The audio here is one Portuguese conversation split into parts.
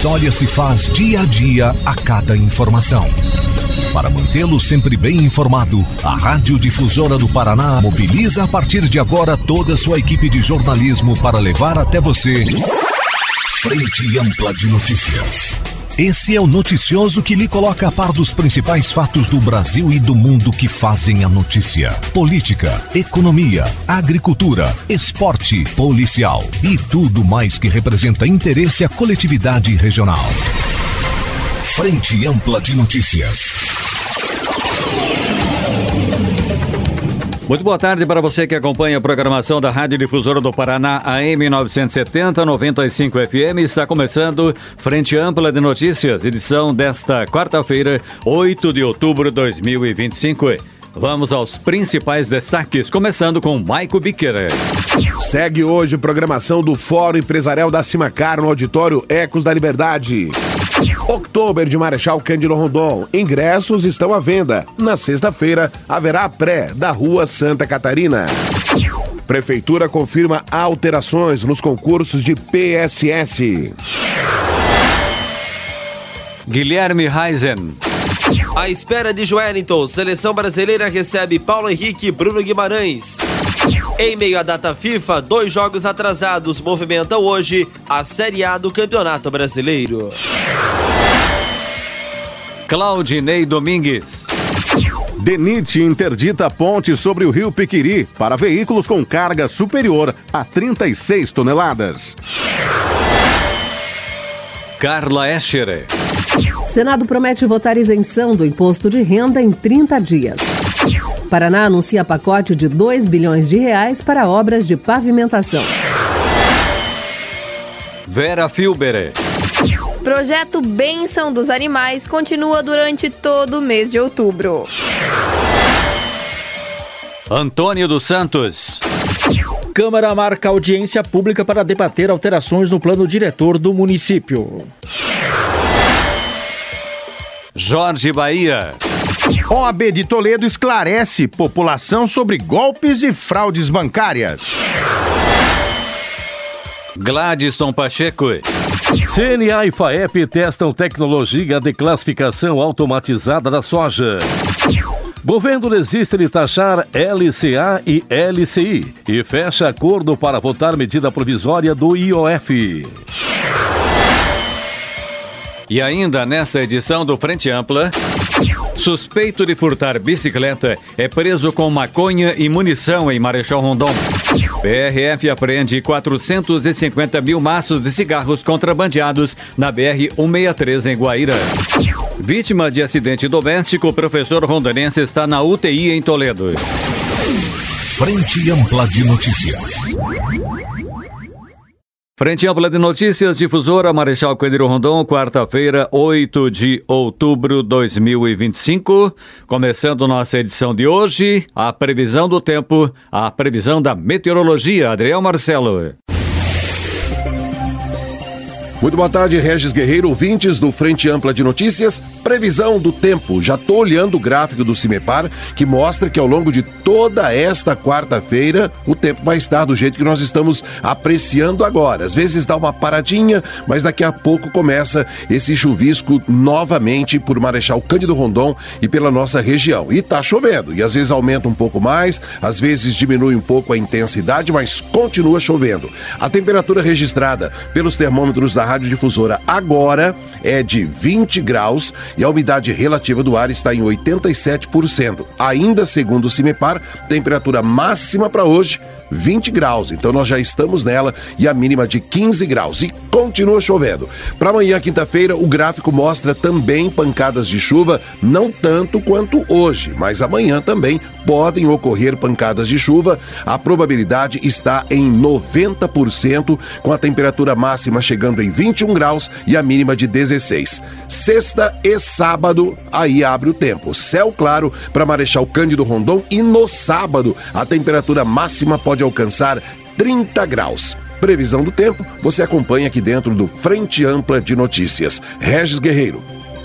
história se faz dia a dia a cada informação. Para mantê-lo sempre bem informado, a Rádio Difusora do Paraná mobiliza a partir de agora toda a sua equipe de jornalismo para levar até você Frente Ampla de Notícias. Esse é o noticioso que lhe coloca a par dos principais fatos do Brasil e do mundo que fazem a notícia. Política, economia, agricultura, esporte, policial e tudo mais que representa interesse à coletividade regional. Frente Ampla de Notícias. Muito boa tarde para você que acompanha a programação da Rádio Difusora do Paraná AM 970, 95 FM. Está começando Frente Ampla de Notícias, edição desta quarta-feira, 8 de outubro de 2025. Vamos aos principais destaques, começando com Maico Biqueira. Segue hoje programação do Fórum Empresarial da Cimacar no auditório Ecos da Liberdade. Oktober de Marechal Cândido Rondon. Ingressos estão à venda. Na sexta-feira, haverá a pré da Rua Santa Catarina. Prefeitura confirma alterações nos concursos de PSS. Guilherme Reisen. À espera de Joelinton, seleção brasileira recebe Paulo Henrique e Bruno Guimarães. Em meio à data FIFA, 2 jogos atrasados movimentam hoje a Série A do Campeonato Brasileiro. Claudinei Domingues. DENIT interdita a ponte sobre o rio Piquiri para veículos com carga superior a 36 toneladas. Carla Escher. Senado promete votar isenção do imposto de renda em 30 dias. Paraná anuncia pacote de 2 bilhões de reais para obras de pavimentação. Vera Filber. Projeto Bênção dos Animais continua durante todo o mês de outubro. Antônio dos Santos. Câmara marca audiência pública para debater alterações no plano diretor do município. Jorge Bahia. OAB de Toledo esclarece população sobre golpes e fraudes bancárias. Gladyston Pacheco. CNA e FAEP testam tecnologia de classificação automatizada da soja. Governo desiste de taxar LCA e LCI e fecha acordo para votar medida provisória do IOF. E ainda nesta edição do Frente Ampla, suspeito de furtar bicicleta é preso com maconha e munição em Marechal Rondon. PRF apreende 450 mil maços de cigarros contrabandeados na BR-163 em Guaíra. Vítima de acidente doméstico, o professor rondonense está na UTI em Toledo. Frente Ampla de Notícias. Frente Ampla de Notícias, Difusora Marechal Cândido Rondon, quarta-feira, 8 de outubro de 2025. Começando nossa edição de hoje, a previsão do tempo, a previsão da meteorologia. Adriel Marcelo. Muito boa tarde, Regis Guerreiro, ouvintes do Frente Ampla de Notícias. Previsão do tempo. Já estou olhando o gráfico do CIMEPAR, que mostra que ao longo de toda esta quarta-feira, o tempo vai estar do jeito que nós estamos apreciando agora. Às vezes dá uma paradinha, mas daqui a pouco começa esse chuvisco novamente por Marechal Cândido Rondon e pela nossa região. E tá chovendo, e às vezes aumenta um pouco mais, às vezes diminui um pouco a intensidade, mas continua chovendo. A temperatura registrada pelos termômetros da Rádio Difusora agora é de 20 graus e a umidade relativa do ar está em 87%. Ainda segundo o CIMEPAR, temperatura máxima para hoje 20 graus, então nós já estamos nela, e a mínima de 15 graus, e continua chovendo. Para amanhã, quinta-feira, o gráfico mostra também pancadas de chuva, não tanto quanto hoje, mas amanhã também podem ocorrer pancadas de chuva. A probabilidade está em 90%, com a temperatura máxima chegando em 21 graus e a mínima de 16. Sexta e sábado, aí abre o tempo. Céu claro para Marechal Cândido Rondon, e no sábado a temperatura máxima pode alcançar 30 graus. Previsão do tempo você acompanha aqui dentro do Frente Ampla de Notícias. Regis Guerreiro.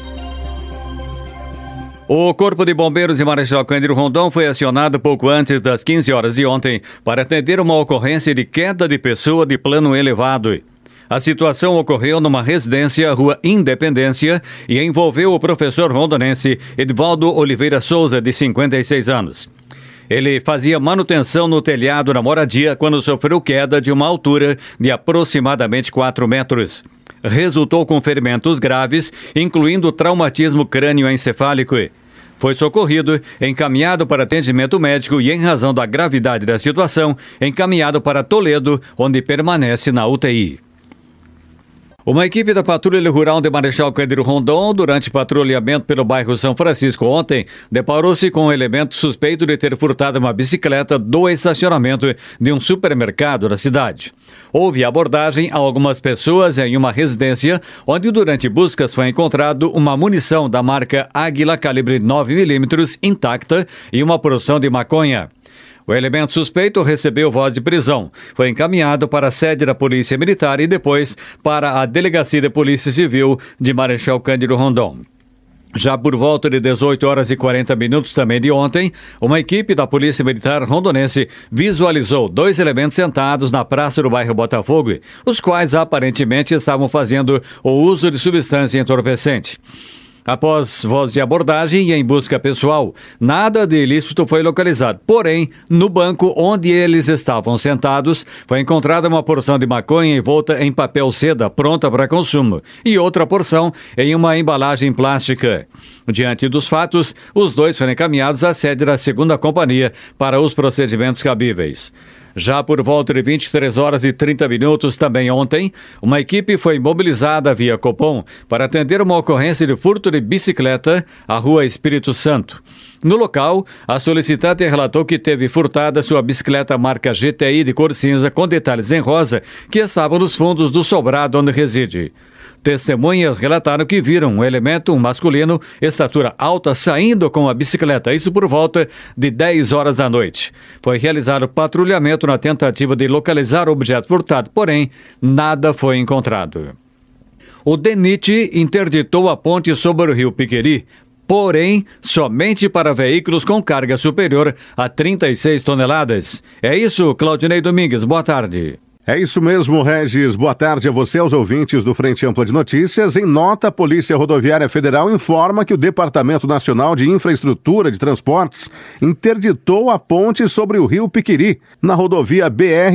O Corpo de Bombeiros de Marechal Cândido Rondon foi acionado pouco antes das 15 horas de ontem para atender uma ocorrência de queda de pessoa de plano elevado. A situação ocorreu numa residência, Rua Independência, e envolveu o professor rondonense Edvaldo Oliveira Souza, de 56 anos. Ele fazia manutenção no telhado da moradia quando sofreu queda de uma altura de aproximadamente 4 metros. Resultou com ferimentos graves, incluindo traumatismo crânioencefálico. Foi socorrido, encaminhado para atendimento médico e, em razão da gravidade da situação, encaminhado para Toledo, onde permanece na UTI. Uma equipe da Patrulha Rural de Marechal Cândido Rondon, durante patrulhamento pelo bairro São Francisco ontem, deparou-se com um elemento suspeito de ter furtado uma bicicleta do estacionamento de um supermercado da cidade. Houve abordagem a algumas pessoas em uma residência, onde durante buscas foi encontrado uma munição da marca Águila calibre 9mm intacta e uma porção de maconha. O elemento suspeito recebeu voz de prisão. Foi encaminhado para a sede da Polícia Militar e depois para a Delegacia de Polícia Civil de Marechal Cândido Rondon. Já por volta de 18h40 também de ontem, uma equipe da Polícia Militar rondonense visualizou 2 elementos sentados na praça do bairro Botafogo, os quais aparentemente estavam fazendo o uso de substância entorpecente. Após voz de abordagem e em busca pessoal, nada de ilícito foi localizado. Porém, no banco onde eles estavam sentados, foi encontrada uma porção de maconha envolta em papel seda pronta para consumo e outra porção em uma embalagem plástica. Diante dos fatos, os 2 foram encaminhados à sede da 2ª Companhia para os procedimentos cabíveis. Já por volta de 23h30 também ontem, uma equipe foi mobilizada via Copom para atender uma ocorrência de furto de bicicleta à Rua Espírito Santo. No local, a solicitante relatou que teve furtada sua bicicleta marca GTI de cor cinza com detalhes em rosa, que estava nos fundos do sobrado onde reside. Testemunhas relataram que viram um elemento masculino, estatura alta, saindo com a bicicleta, isso por volta de 10 horas da noite. Foi realizado patrulhamento na tentativa de localizar o objeto furtado, porém, nada foi encontrado. O DENIT interditou a ponte sobre o rio Piqueri, porém, somente para veículos com carga superior a 36 toneladas. É isso, Claudinei Domingues, boa tarde. É isso mesmo, Regis. Boa tarde a você, aos ouvintes do Frente Ampla de Notícias. Em nota, a Polícia Rodoviária Federal informa que o Departamento Nacional de Infraestrutura de Transportes interditou a ponte sobre o rio Piqueri, na rodovia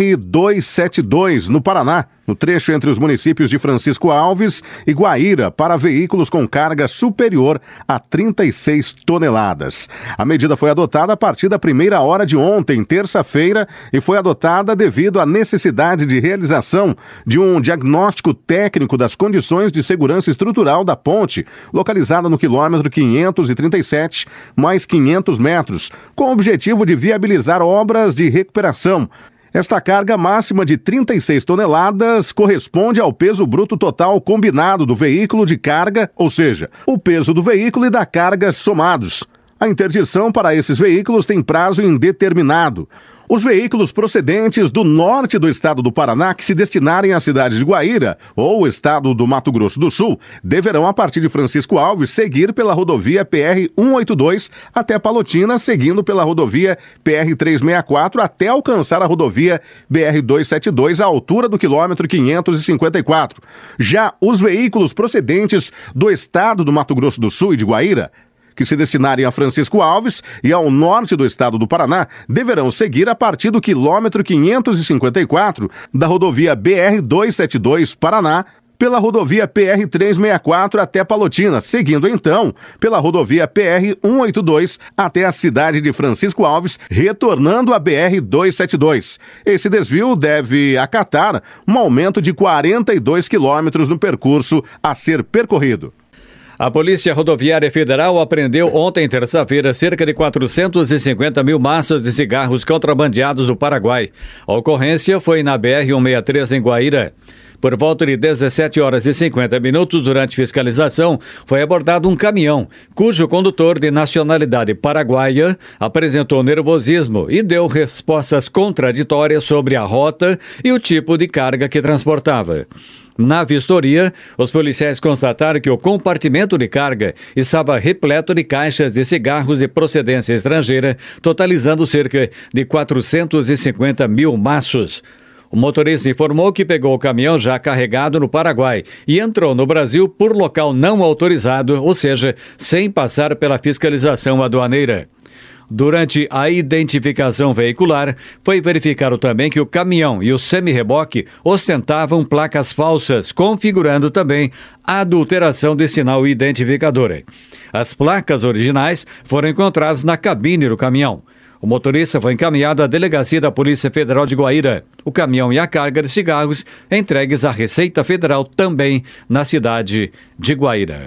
BR-272, no Paraná, no trecho entre os municípios de Francisco Alves e Guaíra, para veículos com carga superior a 36 toneladas. A medida foi adotada a partir da 1ª hora de ontem, terça-feira, e foi adotada devido à necessidade de realização de um diagnóstico técnico das condições de segurança estrutural da ponte, localizada no quilômetro 537, mais 500 metros, com o objetivo de viabilizar obras de recuperação. Esta carga máxima de 36 toneladas corresponde ao peso bruto total combinado do veículo de carga, ou seja, o peso do veículo e da carga somados. A interdição para esses veículos tem prazo indeterminado. Os veículos procedentes do norte do estado do Paraná que se destinarem à cidade de Guaíra ou o estado do Mato Grosso do Sul deverão, a partir de Francisco Alves, seguir pela rodovia PR-182 até Palotina, seguindo pela rodovia PR-364 até alcançar a rodovia BR-272 à altura do quilômetro 554. Já os veículos procedentes do estado do Mato Grosso do Sul e de Guaíra, que se destinarem a Francisco Alves e ao norte do estado do Paraná, deverão seguir a partir do quilômetro 554 da rodovia BR-272 Paraná, pela rodovia PR-364 até Palotina, seguindo então pela rodovia PR-182 até a cidade de Francisco Alves, retornando a BR-272. Esse desvio deve acatar um aumento de 42 quilômetros no percurso a ser percorrido. A Polícia Rodoviária Federal apreendeu ontem, terça-feira, cerca de 450 mil maços de cigarros contrabandeados do Paraguai. A ocorrência foi na BR-163 em Guaíra. Por volta de 17h50, durante fiscalização, foi abordado um caminhão, cujo condutor de nacionalidade paraguaia apresentou nervosismo e deu respostas contraditórias sobre a rota e o tipo de carga que transportava. Na vistoria, os policiais constataram que o compartimento de carga estava repleto de caixas de cigarros de procedência estrangeira, totalizando cerca de 450 mil maços. O motorista informou que pegou o caminhão já carregado no Paraguai e entrou no Brasil por local não autorizado, ou seja, sem passar pela fiscalização aduaneira. Durante a identificação veicular, foi verificado também que o caminhão e o semi-reboque ostentavam placas falsas, configurando também a adulteração de sinal identificador. As placas originais foram encontradas na cabine do caminhão. O motorista foi encaminhado à delegacia da Polícia Federal de Guaíra. O caminhão e a carga de cigarros entregues à Receita Federal também na cidade de Guaíra.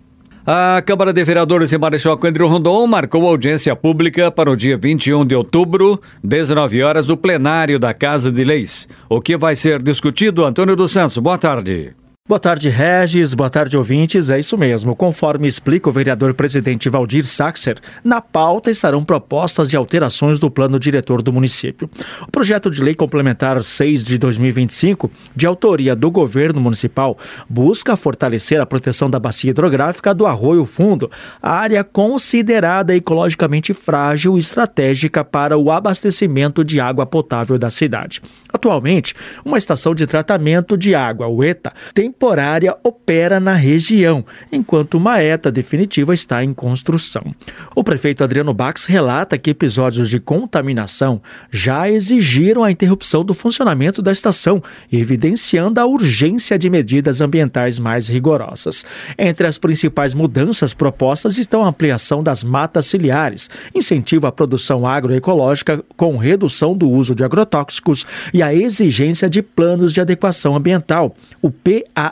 A Câmara de Vereadores de Marechal Cândido Rondon marcou audiência pública para o dia 21 de outubro, 19 horas, do plenário da Casa de Leis. O que vai ser discutido? Antônio dos Santos, boa tarde. Boa tarde, Regis. Boa tarde, ouvintes. É isso mesmo. Conforme explica o vereador-presidente Valdir Saxer, na pauta estarão propostas de alterações do plano diretor do município. O projeto de lei complementar 6 de 2025, de autoria do governo municipal, busca fortalecer a proteção da bacia hidrográfica do Arroio Fundo, área considerada ecologicamente frágil e estratégica para o abastecimento de água potável da cidade. Atualmente, uma estação de tratamento de água, o ETA, temporária opera na região, enquanto uma ETA definitiva está em construção. O prefeito Adriano Bax relata que episódios de contaminação já exigiram a interrupção do funcionamento da estação, evidenciando a urgência de medidas ambientais mais rigorosas. Entre as principais mudanças propostas estão a ampliação das matas ciliares, incentivo à produção agroecológica com redução do uso de agrotóxicos e a exigência de planos de adequação ambiental, o PAA,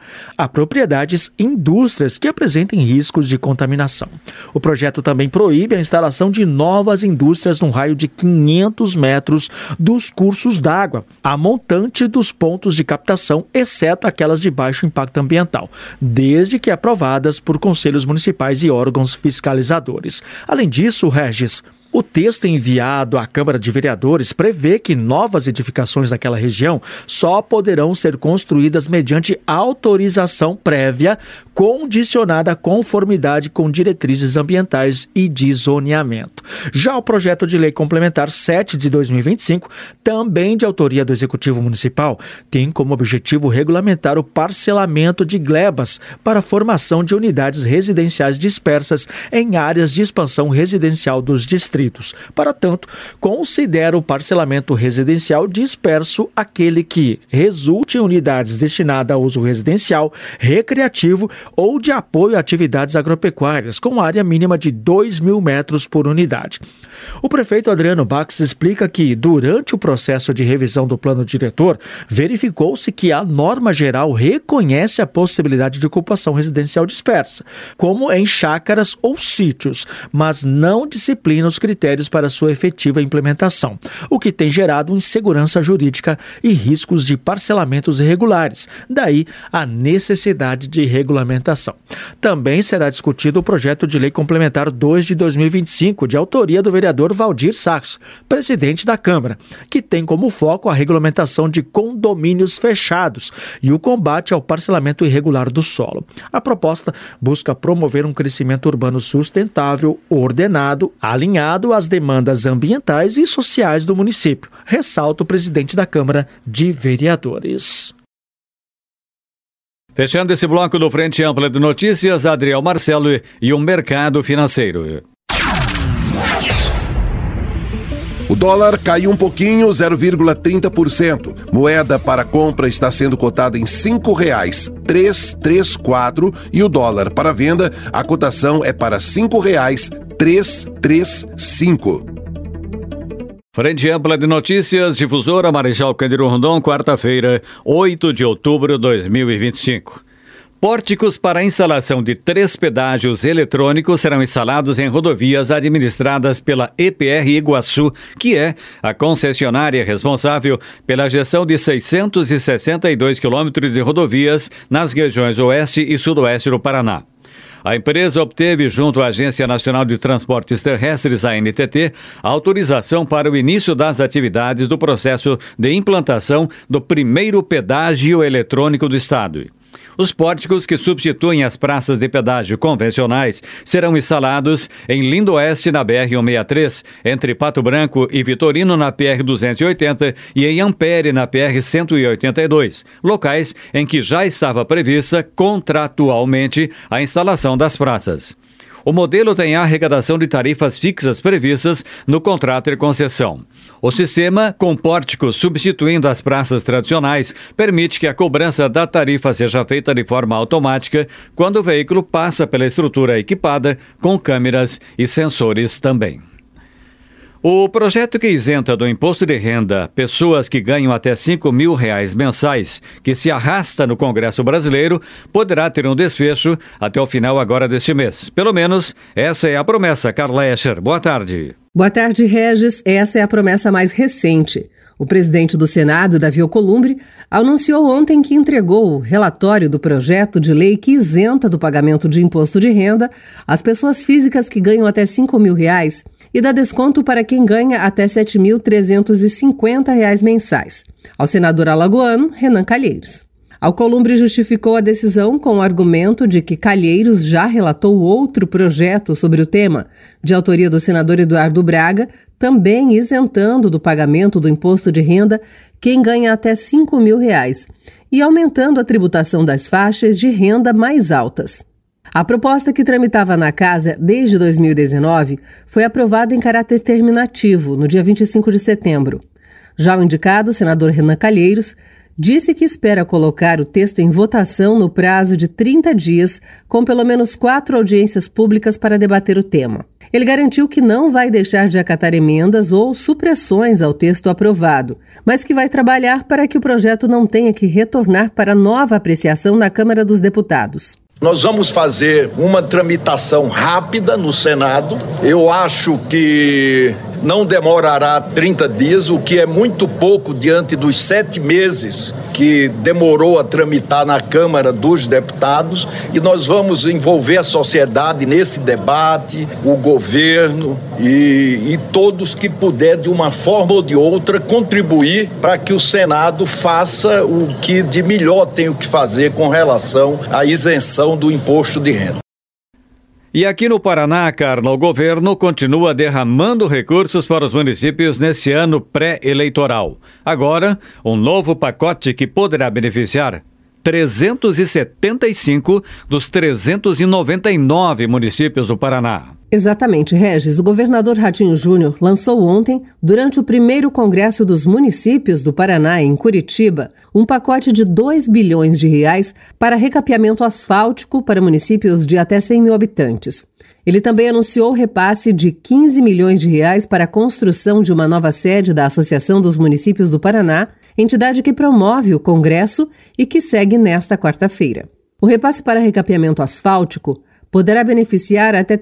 a propriedades e indústrias que apresentem riscos de contaminação. O projeto também proíbe a instalação de novas indústrias num raio de 500 metros dos cursos d'água, a montante dos pontos de captação, exceto aquelas de baixo impacto ambiental, desde que aprovadas por conselhos municipais e órgãos fiscalizadores. Além disso, Regis, o texto enviado à Câmara de Vereadores prevê que novas edificações naquela região só poderão ser construídas mediante autorização prévia condicionada à conformidade com diretrizes ambientais e de zoneamento. Já o projeto de lei complementar 7 de 2025, também de autoria do Executivo Municipal, tem como objetivo regulamentar o parcelamento de glebas para a formação de unidades residenciais dispersas em áreas de expansão residencial dos distritos. Para tanto, considera o parcelamento residencial disperso aquele que resulte em unidades destinadas a uso residencial, recreativo ou de apoio a atividades agropecuárias, com área mínima de 2.000 metros por unidade. O prefeito Adriano Bax explica que, durante o processo de revisão do plano diretor, verificou-se que a norma geral reconhece a possibilidade de ocupação residencial dispersa, como em chácaras ou sítios, mas não disciplina os critérios para sua efetiva implementação, o que tem gerado insegurança jurídica e riscos de parcelamentos irregulares, daí a necessidade de regulamentação. Também será discutido o projeto de lei complementar 2 de 2025, de autoria do vereador Valdir Saxer, presidente da Câmara, que tem como foco a regulamentação de condomínios fechados e o combate ao parcelamento irregular do solo. A proposta busca promover um crescimento urbano sustentável, ordenado, alinhado às demandas ambientais e sociais do município, ressalta o presidente da Câmara de Vereadores. Fechando esse bloco do Frente Ampla de Notícias, Adriel Marcelo e o mercado financeiro. O dólar caiu um pouquinho, 0,30%. Moeda para compra está sendo cotada em R$ 5,334 e o dólar para venda, a cotação é para R$ 5,335. Frente Ampla de Notícias, Difusora Marechal Cândido Rondon, quarta-feira, 8 de outubro de 2025. Pórticos para a instalação de 3 pedágios eletrônicos serão instalados em rodovias administradas pela EPR Iguaçu, que é a concessionária responsável pela gestão de 662 quilômetros de rodovias nas regiões Oeste e Sudoeste do Paraná. A empresa obteve, junto à Agência Nacional de Transportes Terrestres, ANTT, autorização para o início das atividades do processo de implantação do primeiro pedágio eletrônico do Estado. Os pórticos que substituem as praças de pedágio convencionais serão instalados em Lindoeste, na BR-163, entre Pato Branco e Vitorino, na PR-280 e em Ampere, na PR-182, locais em que já estava prevista contratualmente a instalação das praças. O modelo tem a arrecadação de tarifas fixas previstas no contrato de concessão. O sistema, com pórticos substituindo as praças tradicionais, permite que a cobrança da tarifa seja feita de forma automática quando o veículo passa pela estrutura equipada com câmeras e sensores também. O projeto que isenta do imposto de renda pessoas que ganham até R$5.000 mensais, que se arrasta no Congresso Brasileiro, poderá ter um desfecho até o final agora deste mês. Pelo menos, essa é a promessa. Carla Escher, boa tarde. Boa tarde, Regis. Essa é a promessa mais recente. O presidente do Senado, Davi Alcolumbre, anunciou ontem que entregou o relatório do projeto de lei que isenta do pagamento de imposto de renda as pessoas físicas que ganham até R$5.000 e dá desconto para quem ganha até R$7.350 mensais. Ao senador alagoano, Renan Calheiros. Alcolumbre justificou a decisão com o argumento de que Calheiros já relatou outro projeto sobre o tema, de autoria do senador Eduardo Braga, também isentando do pagamento do imposto de renda quem ganha até R$5.000 e aumentando a tributação das faixas de renda mais altas. A proposta, que tramitava na Casa desde 2019, foi aprovada em caráter terminativo no dia 25 de setembro. Já o indicado, o senador Renan Calheiros, disse que espera colocar o texto em votação no prazo de 30 dias, com pelo menos 4 audiências públicas para debater o tema. Ele garantiu que não vai deixar de acatar emendas ou supressões ao texto aprovado, mas que vai trabalhar para que o projeto não tenha que retornar para nova apreciação na Câmara dos Deputados. Nós vamos fazer uma tramitação rápida no Senado. Eu acho que não demorará 30 dias, o que é muito pouco diante dos 7 meses que demorou a tramitar na Câmara dos Deputados. E nós vamos envolver a sociedade nesse debate, o governo e todos que puder, de uma forma ou de outra, contribuir para que o Senado faça o que de melhor tem o que fazer com relação à isenção do imposto de renda. E aqui no Paraná, Carla, o governo continua derramando recursos para os municípios nesse ano pré-eleitoral. Agora, um novo pacote que poderá beneficiar 375 dos 399 municípios do Paraná. Exatamente, Regis. O governador Ratinho Júnior lançou ontem, durante o primeiro Congresso dos Municípios do Paraná, em Curitiba, um pacote de R$2 bilhões para recapeamento asfáltico para municípios de até 100 mil habitantes. Ele também anunciou o repasse de R$15 milhões para a construção de uma nova sede da Associação dos Municípios do Paraná, entidade que promove o Congresso e que segue nesta quarta-feira. O repasse para recapeamento asfáltico poderá beneficiar até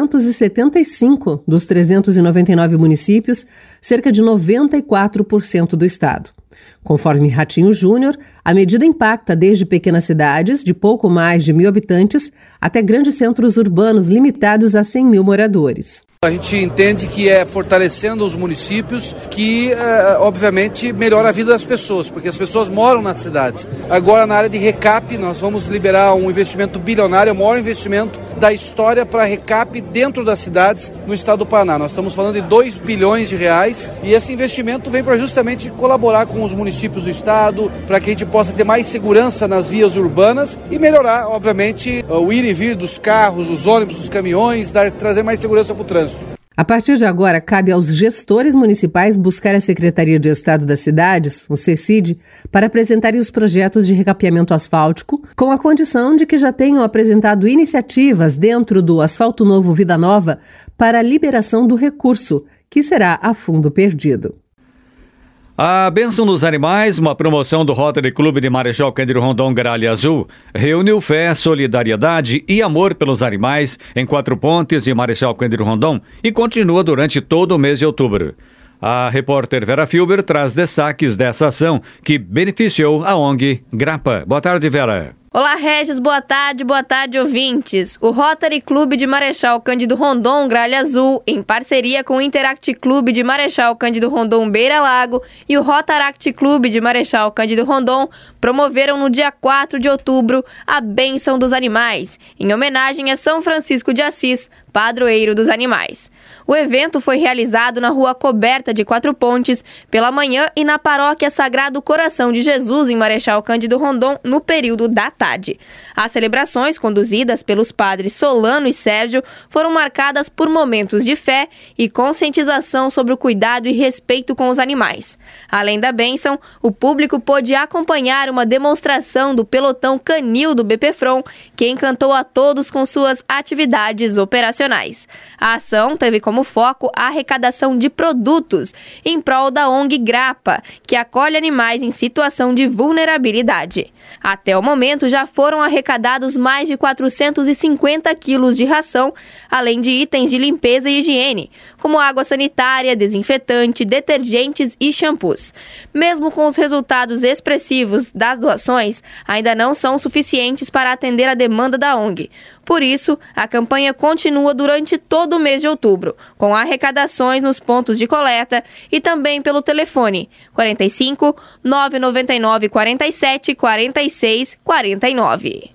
375 dos 399 municípios, cerca de 94% do estado. Conforme Ratinho Júnior, a medida impacta desde pequenas cidades de pouco mais de 1.000 habitantes até grandes centros urbanos limitados a 100 mil moradores. A gente entende que é fortalecendo os municípios que, obviamente, melhora a vida das pessoas, porque as pessoas moram nas cidades. Agora, na área de recap, nós vamos liberar um investimento bilionário, o maior investimento da história para recap dentro das cidades no estado do Paraná. Nós estamos falando de R$2 bilhões e esse investimento vem para justamente colaborar com os municípios do estado, para que a gente possa ter mais segurança nas vias urbanas e melhorar, obviamente, o ir e vir dos carros, dos ônibus, dos caminhões, trazer mais segurança para o trânsito. A partir de agora, cabe aos gestores municipais buscar a Secretaria de Estado das Cidades, o CECID, para apresentarem os projetos de recapeamento asfáltico, com a condição de que já tenham apresentado iniciativas dentro do Asfalto Novo Vida Nova para a liberação do recurso, que será a fundo perdido. A Bênção dos Animais, uma promoção do Rotary Clube de Marechal Cândido Rondon Gralha Azul, reuniu fé, solidariedade e amor pelos animais em Quatro Pontes e Marechal Cândido Rondon e continua durante todo o mês de outubro. A repórter Vera Filber traz destaques dessa ação que beneficiou a ONG Grapa. Boa tarde, Vera. Olá, Regis, boa tarde, ouvintes. O Rotary Clube de Marechal Cândido Rondon Gralha Azul, em parceria com o Interact Clube de Marechal Cândido Rondon Beira Lago e o Rotaract Clube de Marechal Cândido Rondon, promoveram no dia 4 de outubro a Bênção dos Animais, em homenagem a São Francisco de Assis, padroeiro dos animais. O evento foi realizado na Rua Coberta de Quatro Pontes pela manhã e na Paróquia Sagrado Coração de Jesus, em Marechal Cândido Rondon, no período da tarde. As celebrações, conduzidas pelos padres Solano e Sérgio, foram marcadas por momentos de fé e conscientização sobre o cuidado e respeito com os animais. Além da bênção, o público pôde acompanhar uma demonstração do pelotão canil do BPFROM, que encantou a todos com suas atividades operacionais. A ação teve como foco a arrecadação de produtos em prol da ONG Grapa, que acolhe animais em situação de vulnerabilidade. Até o momento, já foram arrecadados mais de 450 quilos de ração, além de itens de limpeza e higiene, como água sanitária, desinfetante, detergentes e shampoos. Mesmo com os resultados expressivos das doações, ainda não são suficientes para atender a demanda da ONG. Por isso, a campanha continua durante todo o mês de outubro, com arrecadações nos pontos de coleta e também pelo telefone 45 999 47 46 49.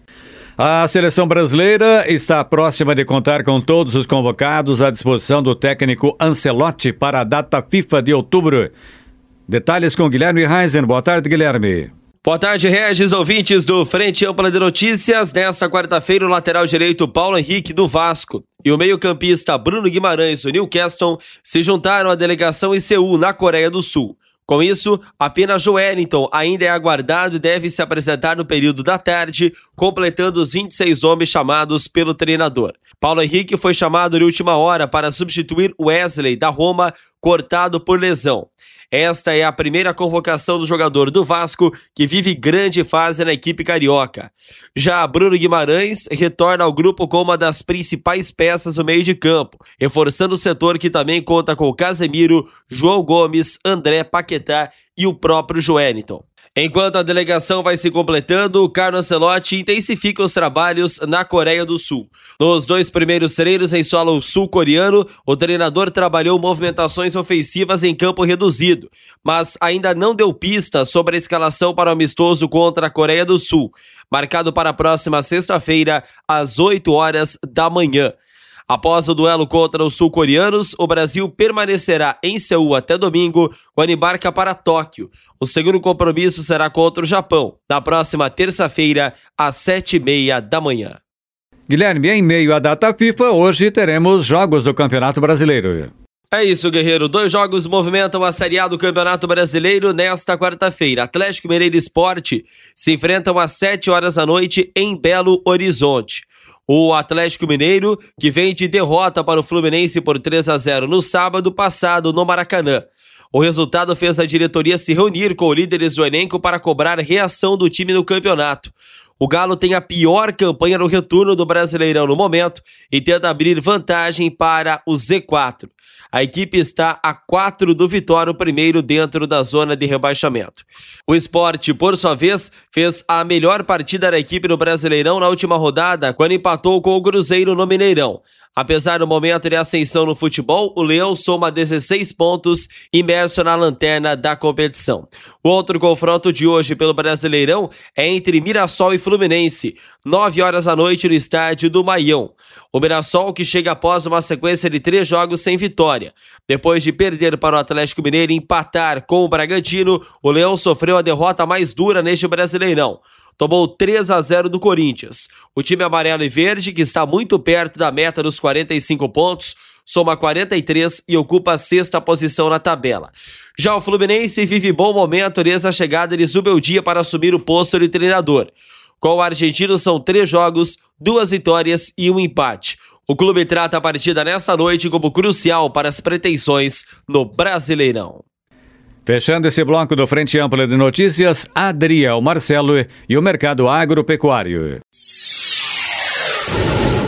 A seleção brasileira está próxima de contar com todos os convocados à disposição do técnico Ancelotti para a data FIFA de outubro. Detalhes com Guilherme Reisen. Boa tarde, Guilherme. Boa tarde, Regis, ouvintes do Frente Ampla de Notícias. Nesta quarta-feira, o lateral direito Paulo Henrique, do Vasco, e o meio-campista Bruno Guimarães, do Newcastle, se juntaram à delegação em Seul, na Coreia do Sul. Com isso, apenas Joelinton ainda é aguardado e deve se apresentar no período da tarde, completando os 26 homens chamados pelo treinador. Paulo Henrique foi chamado de última hora para substituir Wesley, da Roma, cortado por lesão. Esta é a primeira convocação do jogador do Vasco, que vive grande fase na equipe carioca. Já Bruno Guimarães retorna ao grupo com uma das principais peças do meio de campo, reforçando o setor que também conta com Casemiro, João Gomes, André, Paquetá e o próprio Joelinton. Enquanto a delegação vai se completando, o Carlo Ancelotti intensifica os trabalhos na Coreia do Sul. Nos 2 primeiros treinos em solo sul-coreano, o treinador trabalhou movimentações ofensivas em campo reduzido, mas ainda não deu pista sobre a escalação para o amistoso contra a Coreia do Sul, marcado para a próxima sexta-feira, às 8 horas da manhã. Após o duelo contra os sul-coreanos, o Brasil permanecerá em Seul até domingo, quando embarca para Tóquio. O segundo compromisso será contra o Japão, na próxima terça-feira, às 7h30 da manhã. Guilherme, em meio à data FIFA, hoje teremos jogos do Campeonato Brasileiro. É isso, guerreiro. 2 jogos movimentam a Série A do Campeonato Brasileiro nesta quarta-feira. Atlético Mineiro e Sport se enfrentam às 7 horas da noite em Belo Horizonte. O Atlético Mineiro, que vem de derrota para o Fluminense por 3-0 no sábado passado no Maracanã. O resultado fez a diretoria se reunir com os líderes do elenco para cobrar reação do time no campeonato. O Galo tem a pior campanha no retorno do Brasileirão no momento e tenta abrir vantagem para o Z4. A equipe está a 4 do Vitória, o primeiro dentro da zona de rebaixamento. O Sport, por sua vez, fez a melhor partida da equipe no Brasileirão na última rodada, quando empatou com o Cruzeiro no Mineirão. Apesar do momento de ascensão no futebol, o Leão soma 16 pontos, imerso na lanterna da competição. O outro confronto de hoje pelo Brasileirão é entre Mirassol e Fluminense, 9 horas da noite no estádio do Maião. O Mirassol, que chega após uma sequência de 3 jogos sem vitória. Depois de perder para o Atlético Mineiro e empatar com o Bragantino, o Leão sofreu a derrota mais dura neste Brasileirão. Tomou 3-0 do Corinthians. O time amarelo e verde, que está muito perto da meta dos 45 pontos, soma 43 e ocupa a 6ª posição na tabela. Já o Fluminense vive bom momento desde a chegada de Zubeldia para assumir o posto de treinador. Com o argentino são 3 jogos, 2 vitórias e 1 empate. O clube trata a partida nesta noite como crucial para as pretensões no Brasileirão. Fechando esse bloco do Frente Ampla de Notícias, Adriel Marcelo e o mercado agropecuário.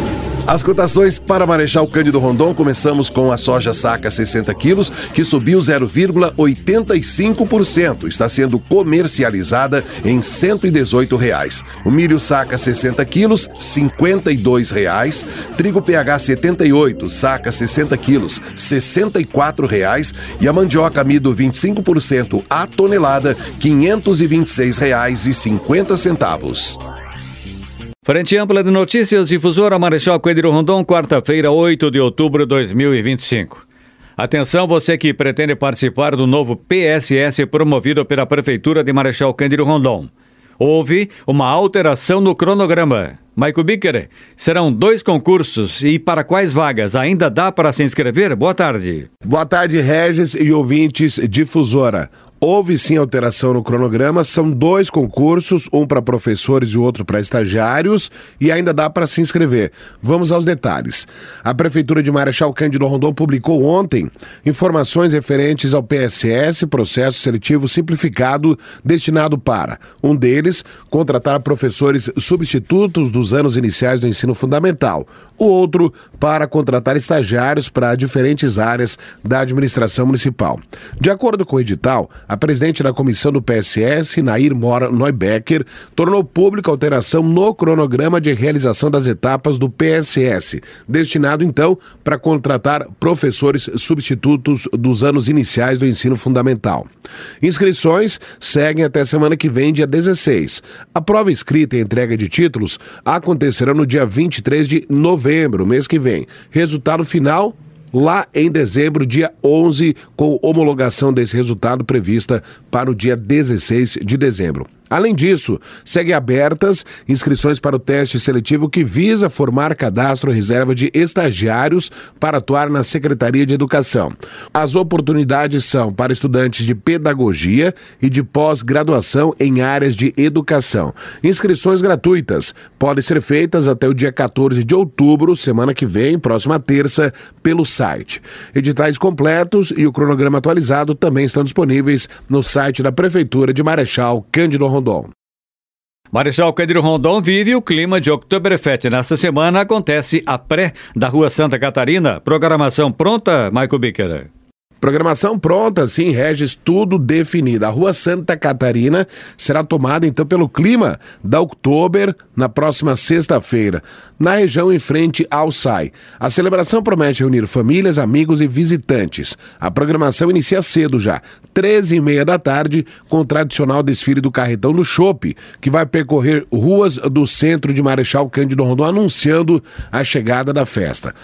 As cotações para Marechal Cândido Rondon, começamos com a soja saca 60 quilos, que subiu 0,85%. Está sendo comercializada em R$ 118,00. O milho saca 60 quilos, R$ 52,00. Trigo PH 78, saca 60 quilos, R$ 64,00. E a mandioca amido 25% a tonelada, R$ 526,50. Frente Ampla de Notícias, Difusora Marechal Cândido Rondon, quarta-feira, 8 de outubro de 2025. Atenção, você que pretende participar do novo PSS promovido pela Prefeitura de Marechal Cândido Rondon. Houve uma alteração no cronograma. Maico Bicker, serão 2 concursos e para quais vagas? Ainda dá para se inscrever? Boa tarde. Boa tarde, Regis e ouvintes Difusora. Houve sim alteração no cronograma, são 2 concursos, um para professores e outro para estagiários, e ainda dá para se inscrever. Vamos aos detalhes. A Prefeitura de Marechal Cândido Rondon publicou ontem informações referentes ao PSS, Processo Seletivo Simplificado, destinado para, um deles, contratar professores substitutos dos anos iniciais do ensino fundamental, o outro para contratar estagiários para diferentes áreas da administração municipal. De acordo com o edital, a presidente da comissão do PSS, Nair Mora Neubecker, tornou pública a alteração no cronograma de realização das etapas do PSS, destinado então para contratar professores substitutos dos anos iniciais do ensino fundamental. Inscrições seguem até semana que vem, dia 16. A prova escrita e a entrega de títulos acontecerão no dia 23 de novembro, mês que vem. Resultado final lá em dezembro, dia 11, com homologação desse resultado prevista para o dia 16 de dezembro. Além disso, seguem abertas inscrições para o teste seletivo que visa formar cadastro reserva de estagiários para atuar na Secretaria de Educação. As oportunidades são para estudantes de pedagogia e de pós-graduação em áreas de educação. Inscrições gratuitas podem ser feitas até o dia 14 de outubro, semana que vem, próxima terça, pelo site. Editais completos e o cronograma atualizado também estão disponíveis no site da Prefeitura de Marechal Cândido Rondon. Marechal Cândido Rondon vive o clima de Oktoberfest. Nesta semana acontece a pré da Rua Santa Catarina. Programação pronta, Maico Bicker? Programação pronta, sim, Regis, tudo definido. A Rua Santa Catarina será tomada, então, pelo clima da Oktober na próxima sexta-feira, na região em frente ao SAI. A celebração promete reunir famílias, amigos e visitantes. A programação inicia cedo já, 13h30 da tarde, com o tradicional desfile do Carretão do Chopp, que vai percorrer ruas do centro de Marechal Cândido Rondon, anunciando a chegada da festa.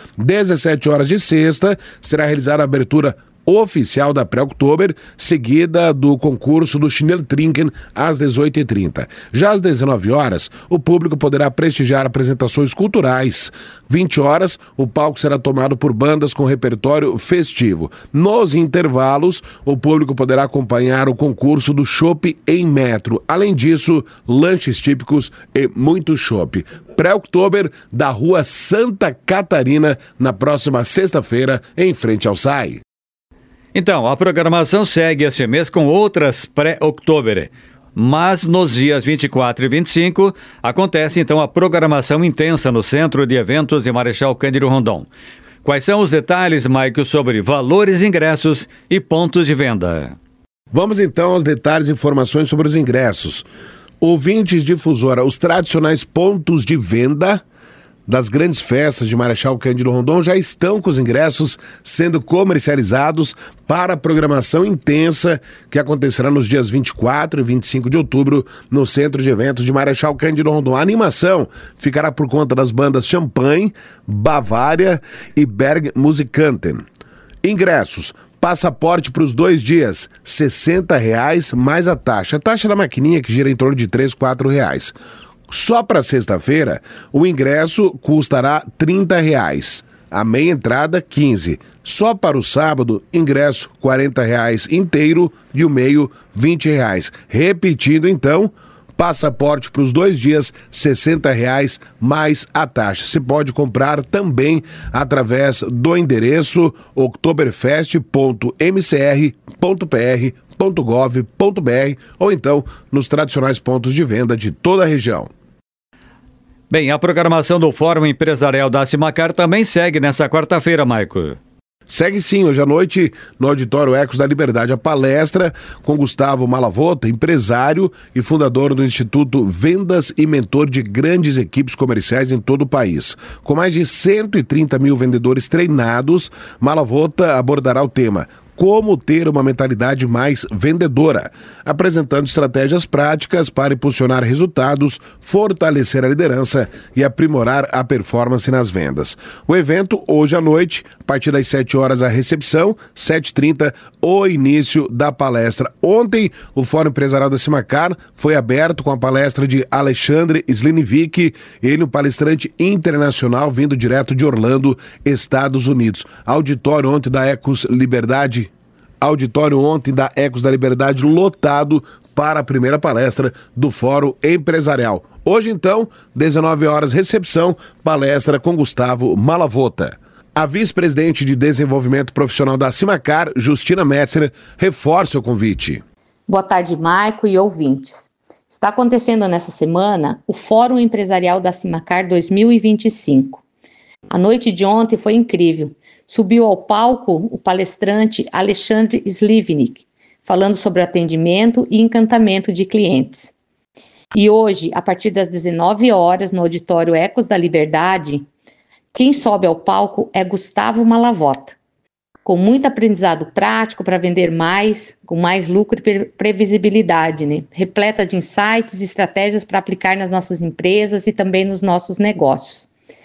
17 horas de sexta, será realizada a abertura oficial da pré-Oktober, seguida do concurso do Schnelltrinken às 18h30. Já às 19 horas, o público poderá prestigiar apresentações culturais. 20 horas, o palco será tomado por bandas com repertório festivo. Nos intervalos, o público poderá acompanhar o concurso do chopp em metro. Além disso, lanches típicos e muito chopp. Pré-Oktober da Rua Santa Catarina, na próxima sexta-feira, em frente ao SAI. Então, a programação segue este mês com outras pré-Oktober. Mas nos dias 24 e 25 acontece então a programação intensa no Centro de Eventos de Marechal Cândido Rondon. Quais são os detalhes, Maico, sobre valores, ingressos e pontos de venda? Vamos então aos detalhes e informações sobre os ingressos. Ouvintes Difusora, os tradicionais pontos de venda das grandes festas de Marechal Cândido Rondon já estão com os ingressos sendo comercializados para a programação intensa que acontecerá nos dias 24 e 25 de outubro no Centro de Eventos de Marechal Cândido Rondon. A animação ficará por conta das bandas Champagne, Bavária e Berg Musikanten. Ingressos: passaporte para os 2 dias, R$ 60,00 mais a taxa da maquininha que gira em torno de R$ 3, R$ 4,00. Só para sexta-feira, o ingresso custará R$ 30,00. A meia entrada, R$ 15,00. Só para o sábado, ingresso R$ 40,00 inteiro e o meio R$ 20,00. Repetindo então, passaporte para os 2 dias, R$ 60,00 mais a taxa. Você pode comprar também através do endereço oktoberfest.mcr.pr.gov.br ou então nos tradicionais pontos de venda de toda a região. Bem, a programação do Fórum Empresarial da Simacar também segue nessa quarta-feira, Maico. Segue sim, hoje à noite, no Auditório Ecos da Liberdade, a palestra com Gustavo Malavota, empresário e fundador do Instituto Vendas e mentor de grandes equipes comerciais em todo o país. Com mais de 130 mil vendedores treinados, Malavota abordará o tema como ter uma mentalidade mais vendedora, apresentando estratégias práticas para impulsionar resultados, fortalecer a liderança e aprimorar a performance nas vendas. O evento, hoje à noite, a partir das 7 horas a recepção, 7h30, o início da palestra. Ontem, o Fórum Empresarial da Simacar foi aberto com a palestra de Alexandre Slinovic, ele um palestrante internacional vindo direto de Orlando, Estados Unidos. Auditório ontem da Ecos Liberdade lotado para a primeira palestra do Fórum Empresarial. Hoje, então, 19 horas, recepção, palestra com Gustavo Malavota. A vice-presidente de Desenvolvimento Profissional da Simacar, Justina Metzler, reforça o convite. Boa tarde, Maico e ouvintes. Está acontecendo nessa semana o Fórum Empresarial da Simacar 2025. A noite de ontem foi incrível. Subiu ao palco o palestrante Alexandre Slivnik, falando sobre o atendimento e encantamento de clientes. E hoje, a partir das 19 horas, no Auditório Ecos da Liberdade, quem sobe ao palco é Gustavo Malavota, com muito aprendizado prático para vender mais, com mais lucro e previsibilidade, né? Repleta de insights e estratégias para aplicar nas nossas empresas e também nos nossos negócios.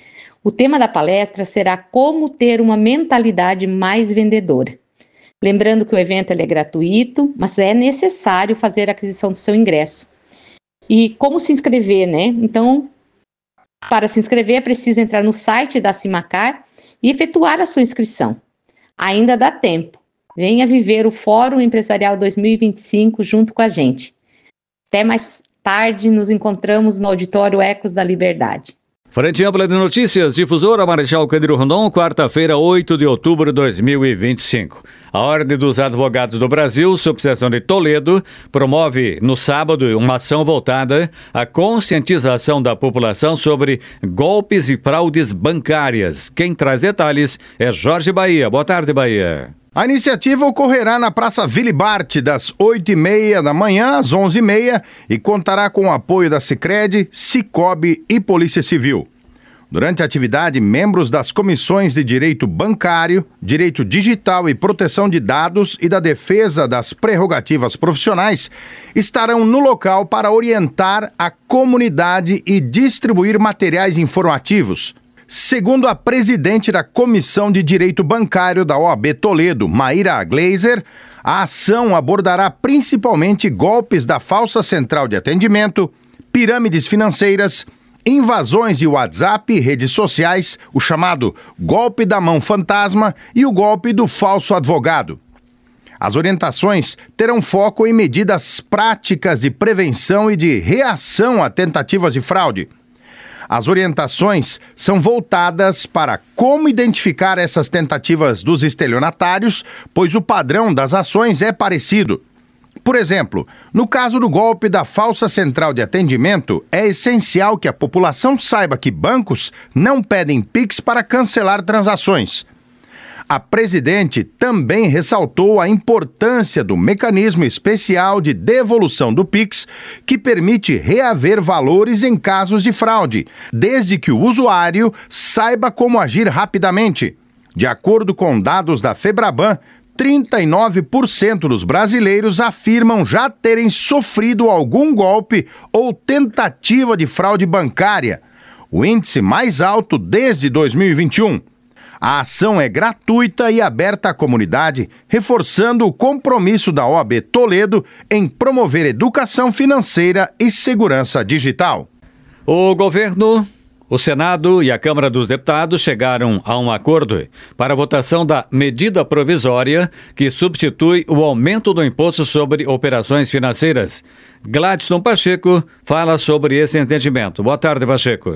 O tema da palestra será como ter uma mentalidade mais vendedora. Lembrando que o evento é gratuito, mas é necessário fazer a aquisição do seu ingresso. E como se inscrever, né? Então, para se inscrever é preciso entrar no site da Simacar e efetuar a sua inscrição. Ainda dá tempo. Venha viver o Fórum Empresarial 2025 junto com a gente. Até mais tarde, nos encontramos no Auditório Ecos da Liberdade. Frente Ampla de Notícias, Difusora Marechal Cândido Rondon, quarta-feira, 8 de outubro de 2025. A Ordem dos Advogados do Brasil, subseção de Toledo, promove no sábado uma ação voltada à conscientização da população sobre golpes e fraudes bancárias. Quem traz detalhes é Jorge Bahia. Boa tarde, Bahia. A iniciativa ocorrerá na Praça Vilibarte, das 8h30 da manhã às 11h30 e contará com o apoio da Sicredi, Sicobi e Polícia Civil. Durante a atividade, membros das comissões de Direito Bancário, Direito Digital e Proteção de Dados e da Defesa das Prerrogativas Profissionais estarão no local para orientar a comunidade e distribuir materiais informativos. Segundo a presidente da Comissão de Direito Bancário da OAB Toledo, Maíra Gleiser, a ação abordará principalmente golpes da falsa central de atendimento, pirâmides financeiras, invasões de WhatsApp e redes sociais, o chamado golpe da mão fantasma e o golpe do falso advogado. As orientações terão foco em medidas práticas de prevenção e de reação a tentativas de fraude. As orientações são voltadas para como identificar essas tentativas dos estelionatários, pois o padrão das ações é parecido. Por exemplo, no caso do golpe da falsa central de atendimento, é essencial que a população saiba que bancos não pedem Pix para cancelar transações. A presidente também ressaltou a importância do mecanismo especial de devolução do Pix, que permite reaver valores em casos de fraude, desde que o usuário saiba como agir rapidamente. De acordo com dados da Febraban, 39% dos brasileiros afirmam já terem sofrido algum golpe ou tentativa de fraude bancária, o índice mais alto desde 2021. A ação é gratuita e aberta à comunidade, reforçando o compromisso da OAB Toledo em promover educação financeira e segurança digital. O governo, o Senado e a Câmara dos Deputados chegaram a um acordo para a votação da medida provisória que substitui o aumento do imposto sobre operações financeiras. Gladson Pacheco fala sobre esse entendimento. Boa tarde, Pacheco.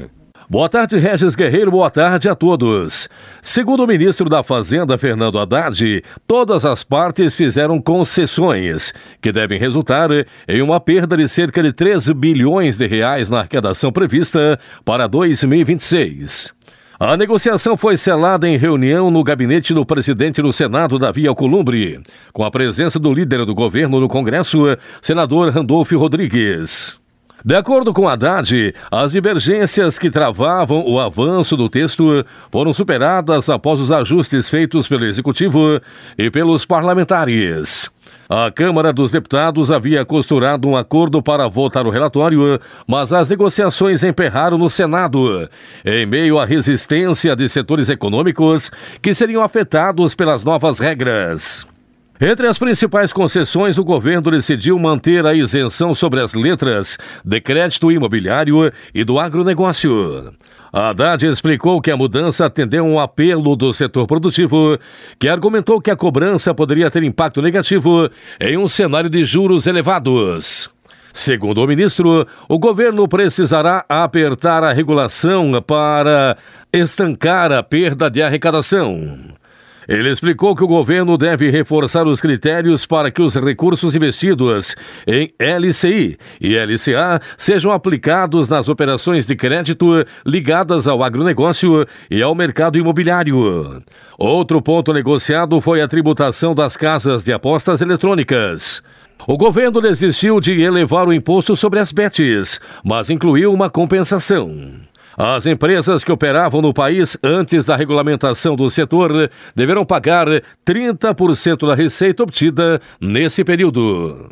Boa tarde, Regis Guerreiro, boa tarde a todos. Segundo o ministro da Fazenda, Fernando Haddad, todas as partes fizeram concessões, que devem resultar em uma perda de cerca de 3 bilhões de reais na arrecadação prevista para 2026. A negociação foi selada em reunião no gabinete do presidente do Senado, Davi Alcolumbre, com a presença do líder do governo no Congresso, senador Randolfo Rodrigues. De acordo com Haddad, as divergências que travavam o avanço do texto foram superadas após os ajustes feitos pelo Executivo e pelos parlamentares. A Câmara dos Deputados havia costurado um acordo para votar o relatório, mas as negociações emperraram no Senado, em meio à resistência de setores econômicos que seriam afetados pelas novas regras. Entre as principais concessões, o governo decidiu manter a isenção sobre as letras de crédito imobiliário e do agronegócio. Haddad explicou que a mudança atendeu a um apelo do setor produtivo, que argumentou que a cobrança poderia ter impacto negativo em um cenário de juros elevados. Segundo o ministro, o governo precisará apertar a regulação para estancar a perda de arrecadação. Ele explicou que o governo deve reforçar os critérios para que os recursos investidos em LCI e LCA sejam aplicados nas operações de crédito ligadas ao agronegócio e ao mercado imobiliário. Outro ponto negociado foi a tributação das casas de apostas eletrônicas. O governo desistiu de elevar o imposto sobre as bets, mas incluiu uma compensação. As empresas que operavam no país antes da regulamentação do setor deverão pagar 30% da receita obtida nesse período.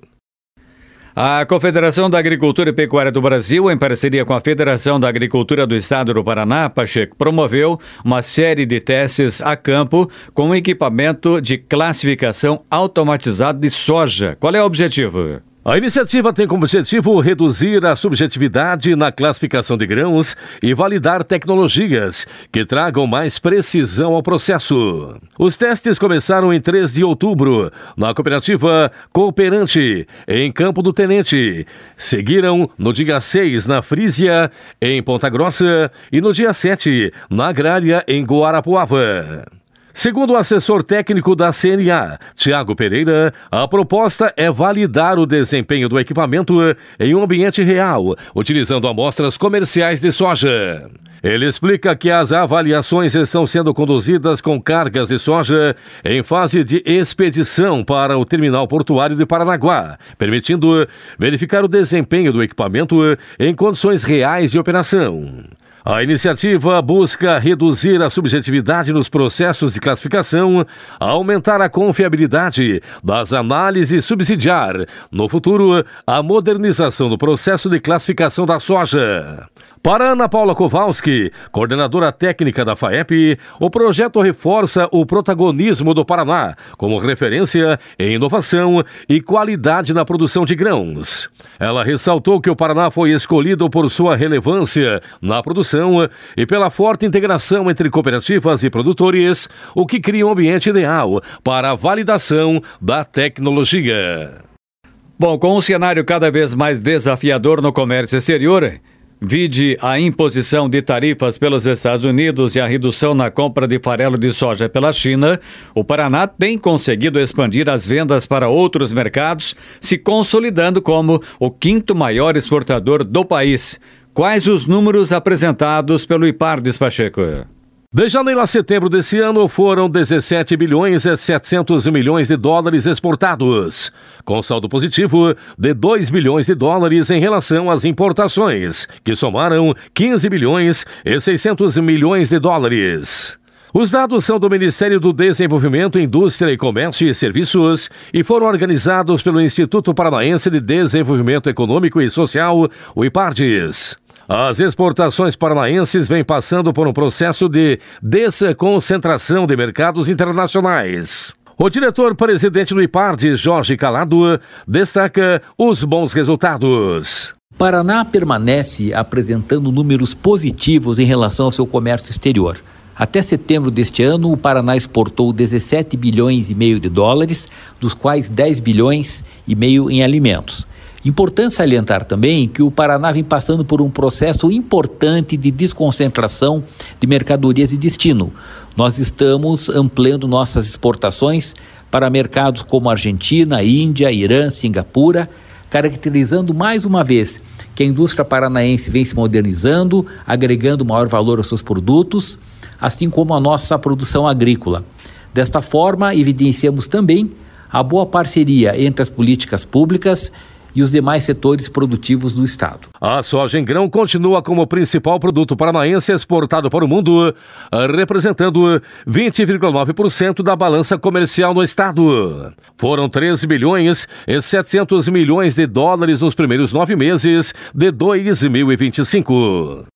A Confederação da Agricultura e Pecuária do Brasil, em parceria com a Federação da Agricultura do Estado do Paraná, Pacheco, promoveu uma série de testes a campo com equipamento de classificação automatizado de soja. Qual é o objetivo? A iniciativa tem como objetivo reduzir a subjetividade na classificação de grãos e validar tecnologias que tragam mais precisão ao processo. Os testes começaram em 3 de outubro, na cooperativa Cooperante, em Campo do Tenente. Seguiram no dia 6, na Frísia, em Ponta Grossa, e no dia 7, na Agrária, em Guarapuava. Segundo o assessor técnico da CNA, Tiago Pereira, a proposta é validar o desempenho do equipamento em um ambiente real, utilizando amostras comerciais de soja. Ele explica que as avaliações estão sendo conduzidas com cargas de soja em fase de expedição para o terminal portuário de Paranaguá, permitindo verificar o desempenho do equipamento em condições reais de operação. A iniciativa busca reduzir a subjetividade nos processos de classificação, aumentar a confiabilidade das análises e subsidiar, no futuro, a modernização do processo de classificação da soja. Para Ana Paula Kowalski, coordenadora técnica da FAEP, o projeto reforça o protagonismo do Paraná como referência em inovação e qualidade na produção de grãos. Ela ressaltou que o Paraná foi escolhido por sua relevância na produção e pela forte integração entre cooperativas e produtores, o que cria um ambiente ideal para a validação da tecnologia. Bom, com um cenário cada vez mais desafiador no comércio exterior, vide a imposição de tarifas pelos Estados Unidos e a redução na compra de farelo de soja pela China, o Paraná tem conseguido expandir as vendas para outros mercados, se consolidando como o 5º maior exportador do país. Quais os números apresentados pelo IPARDES, Pacheco? De janeiro a setembro desse ano, foram 17 bilhões e 700 milhões de dólares exportados, com saldo positivo de 2 bilhões de dólares em relação às importações, que somaram 15 bilhões e 600 milhões de dólares. Os dados são do Ministério do Desenvolvimento, Indústria e Comércio e Serviços e foram organizados pelo Instituto Paranaense de Desenvolvimento Econômico e Social, o IPARDES. As exportações paranaenses vêm passando por um processo de desconcentração de mercados internacionais. O diretor-presidente do IPARDES, Jorge Calado, destaca os bons resultados. Paraná permanece apresentando números positivos em relação ao seu comércio exterior. Até setembro deste ano, o Paraná exportou 17 bilhões e meio de dólares, dos quais 10 bilhões e meio em alimentos. Importante salientar também que o Paraná vem passando por um processo importante de desconcentração de mercadorias e destino. Nós estamos ampliando nossas exportações para mercados como Argentina, Índia, Irã, Singapura, caracterizando mais uma vez que a indústria paranaense vem se modernizando, agregando maior valor aos seus produtos, assim como a nossa produção agrícola. Desta forma, evidenciamos também a boa parceria entre as políticas públicas e os demais setores produtivos do Estado. A soja em grão continua como o principal produto paranaense exportado para o mundo, representando 20,9% da balança comercial no Estado. Foram 13 bilhões e 700 milhões de dólares nos primeiros 9 meses de 2025.